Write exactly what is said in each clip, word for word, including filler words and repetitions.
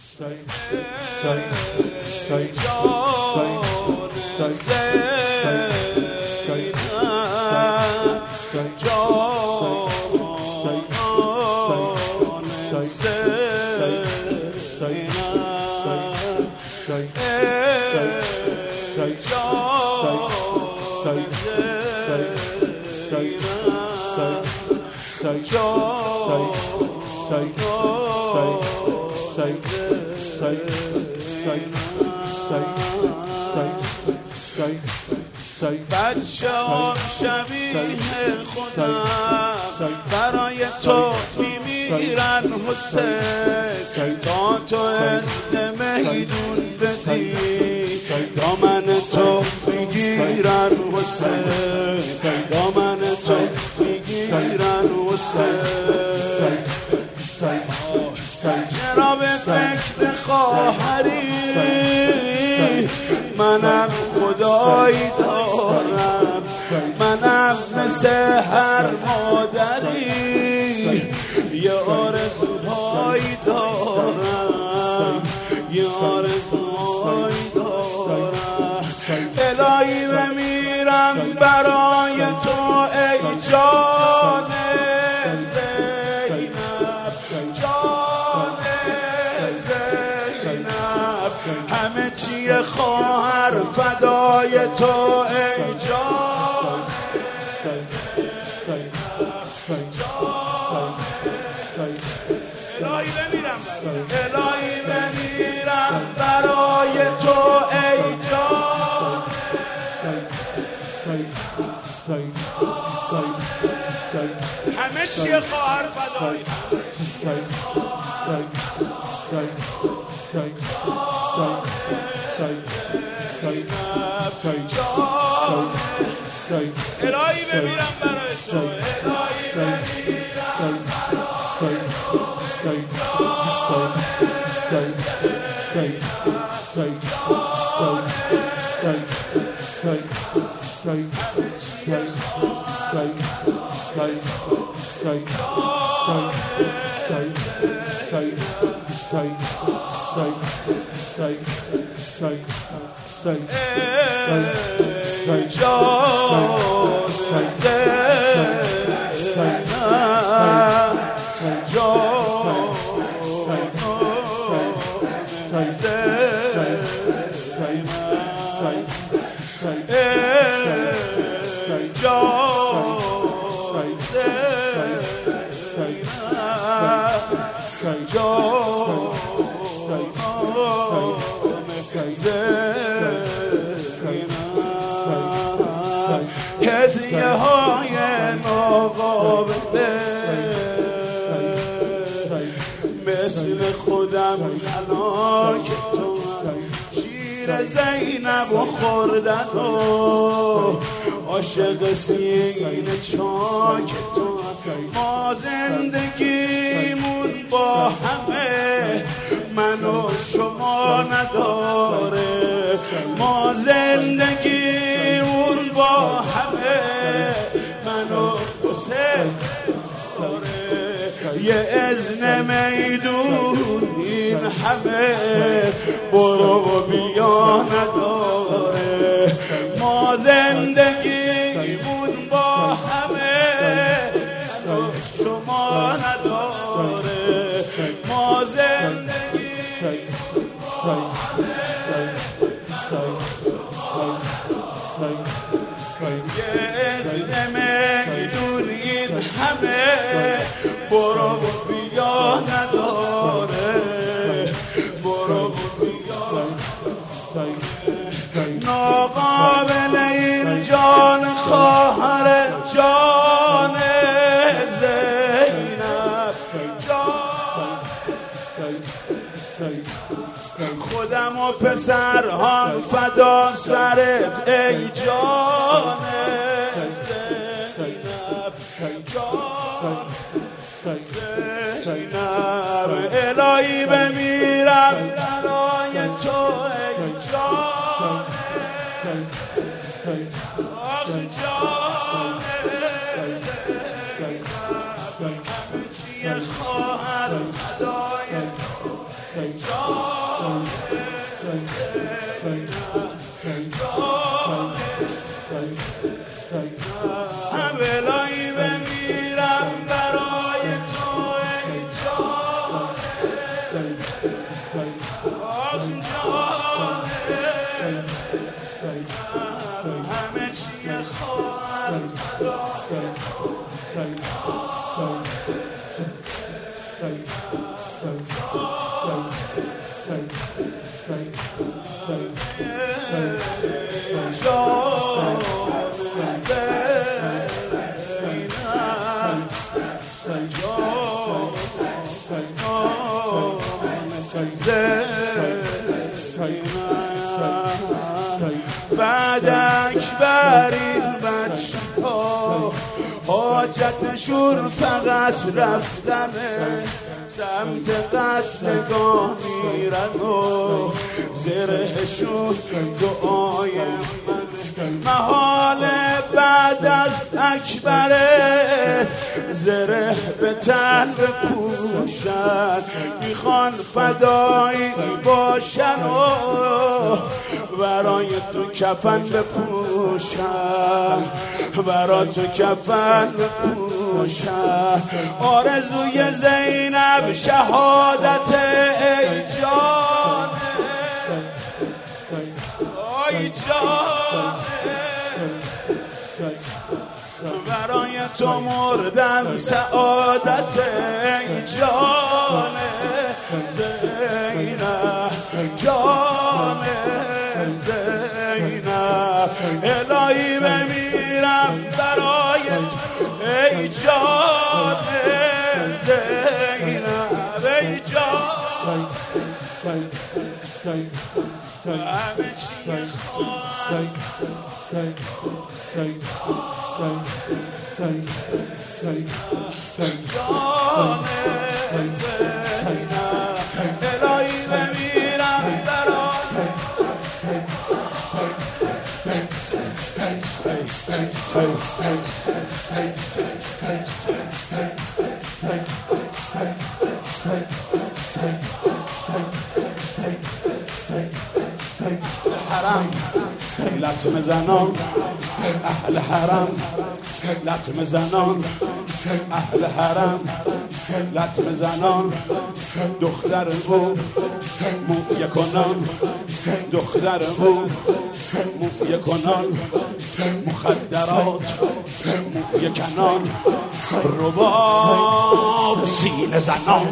بچه‌ها شبیه خودم برای تو میمیرن حسین، تا تو اذن میدون بدی دامن تو میگیرن حسین، دامن تو میگیرن حسین. چرا به فکر خواهری منم خدایی دارم، منم مثل هر مادری یه آرزوهایی دارم، یه آرزوهایی دارم. الهی بمیرم برای تو ای جان زینب، جان زینب، همه چیه خواهر فدای تو ای جان زینب، جان الهی بمیرم، الهی بمیرم برای تو ای جان. همه چیه خواهر فدای الهی بمیرم برای تو، الهی بمیرم هدیه های ناقابله مثل خودم هلاک تو، شیر زینب و خوردن و عاشق سینه چاک تو. ما زندگیمون با همه من و شما نداره، ما زندگیمون با همه من و حسین داره، یه اذن میدون این همه برو و بیا نداره. ما زندگیمون با همه من و شما نداره، ما زندگی یه اذن میدون این همه برو و بیا نداره، برو و بیا ناقابل این جان خواهر جان زینب، جان خودم و پسرهام فدا سرت ای جان زینب، جان زینب. الهی بمیرم برای تو ای جان، آخ جان زینب، همه چیه خواهر فدای تو. ولایی بمیرم برای تو ای جان آخ جان همه چی خواهم بعد اکبرین بچه ها حاجتشون فقط رفتنه سمت قصدگاه میرن و زرهشون دعای من محال بعد از اکبره زره به تن بپوشن میخوان فدایی باشن و برای تو کفن بپوشن برای تو کفن بپوشن آرزوی زینب شهادت ای جان ای جان برای تو مردن سعادت ای جان زینب جان زینب الهی بمیرم برای ای جان زینب ای جان همه چی خواهد جان زینب الهی بمیرم برای حرم لطمه زنان اهل حرم لطمه زنان اهل حرم لطمه زنان دختر او مویه کنان دختر او مویه کنان مخدرات مویه کنان رباب سینه زنان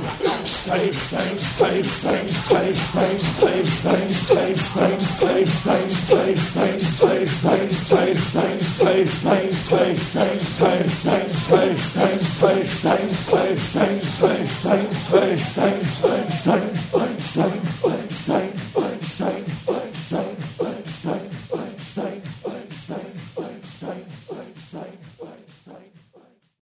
Say, say, say, say, say, say, say, say, say, say, say, say,